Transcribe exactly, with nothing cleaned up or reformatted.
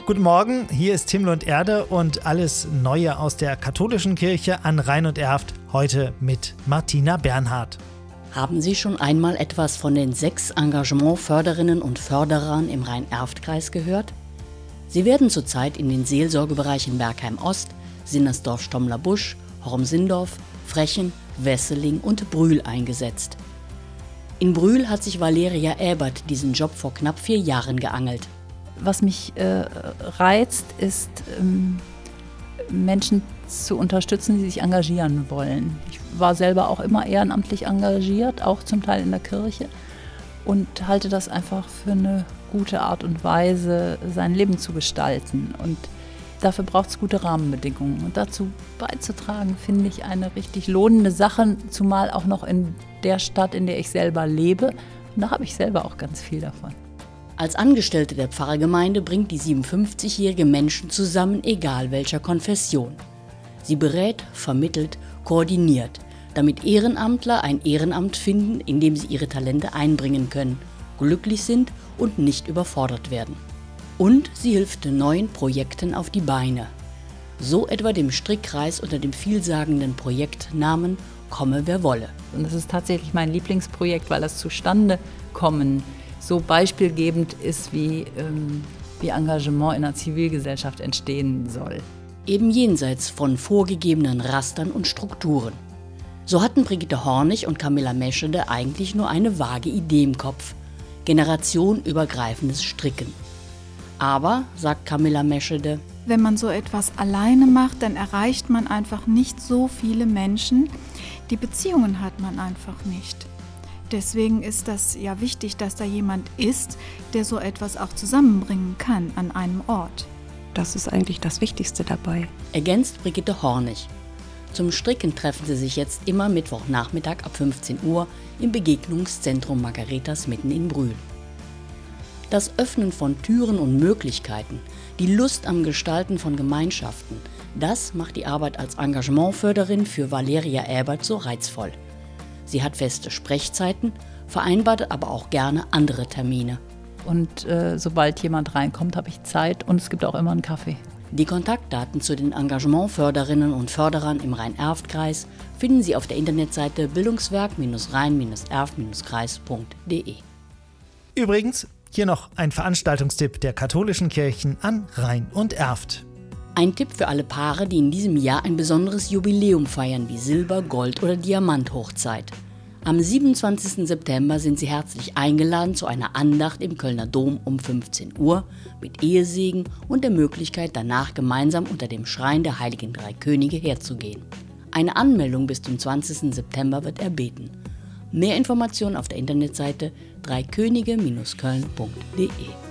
Guten Morgen, hier ist Himmel und Erde und alles Neue aus der katholischen Kirche an Rhein und Erft, heute mit Martina Bernhard. Haben Sie schon einmal etwas von den sechs Engagement-Förderinnen und Förderern im Rhein-Erft-Kreis gehört? Sie werden zurzeit in den Seelsorgebereichen Bergheim-Ost, Sinnersdorf-Stommler-Busch, Horm-Sindorf, Frechen, Wesseling und Brühl eingesetzt. In Brühl hat sich Valeria Ebert diesen Job vor knapp vier Jahren geangelt. Was mich äh, reizt, ist, ähm, Menschen zu unterstützen, die sich engagieren wollen. Ich war selber auch immer ehrenamtlich engagiert, auch zum Teil in der Kirche, und halte das einfach für eine gute Art und Weise, sein Leben zu gestalten. Und dafür braucht es gute Rahmenbedingungen. Und dazu beizutragen, finde ich eine richtig lohnende Sache, zumal auch noch in der Stadt, in der ich selber lebe. Und da habe ich selber auch ganz viel davon. Als Angestellte der Pfarrgemeinde bringt die siebenundfünfzigjährige Menschen zusammen, egal welcher Konfession. Sie berät, vermittelt, koordiniert, damit Ehrenamtler ein Ehrenamt finden, in dem sie ihre Talente einbringen können, glücklich sind und nicht überfordert werden. Und sie hilft neuen Projekten auf die Beine. So etwa dem Strickkreis unter dem vielsagenden Projektnamen Komme wer wolle. Und das ist tatsächlich mein Lieblingsprojekt, weil das zustande kommen so beispielgebend ist, wie, ähm, wie Engagement in einer Zivilgesellschaft entstehen soll. Eben jenseits von vorgegebenen Rastern und Strukturen. So hatten Brigitte Hornig und Camilla Meschede eigentlich nur eine vage Idee im Kopf: generationenübergreifendes Stricken. Aber, sagt Camilla Meschede, wenn man so etwas alleine macht, dann erreicht man einfach nicht so viele Menschen. Die Beziehungen hat man einfach nicht. Deswegen ist das ja wichtig, dass da jemand ist, der so etwas auch zusammenbringen kann an einem Ort. Das ist eigentlich das Wichtigste dabei. Ergänzt Brigitte Hornig. Zum Stricken treffen sie sich jetzt immer Mittwochnachmittag ab fünfzehn Uhr im Begegnungszentrum Margaretas mitten in Brühl. Das Öffnen von Türen und Möglichkeiten, die Lust am Gestalten von Gemeinschaften, das macht die Arbeit als Engagementförderin für Valeria Ebert so reizvoll. Sie hat feste Sprechzeiten, vereinbart aber auch gerne andere Termine. Und äh, sobald jemand reinkommt, habe ich Zeit, und es gibt auch immer einen Kaffee. Die Kontaktdaten zu den Engagementförderinnen und Förderern im Rhein-Erft-Kreis finden Sie auf der Internetseite bildungswerk-rhein-erft-kreis punkt de. Übrigens, hier noch ein Veranstaltungstipp der katholischen Kirchen an Rhein und Erft. Ein Tipp für alle Paare, die in diesem Jahr ein besonderes Jubiläum feiern, wie Silber-, Gold- oder Diamant-Hochzeit. Am siebenundzwanzigsten September sind Sie herzlich eingeladen zu einer Andacht im Kölner Dom um fünfzehn Uhr mit Ehesegen und der Möglichkeit, danach gemeinsam unter dem Schrein der Heiligen Drei Könige herzugehen. Eine Anmeldung bis zum zwanzigsten September wird erbeten. Mehr Informationen auf der Internetseite dreikönige Bindestrich köln punkt de.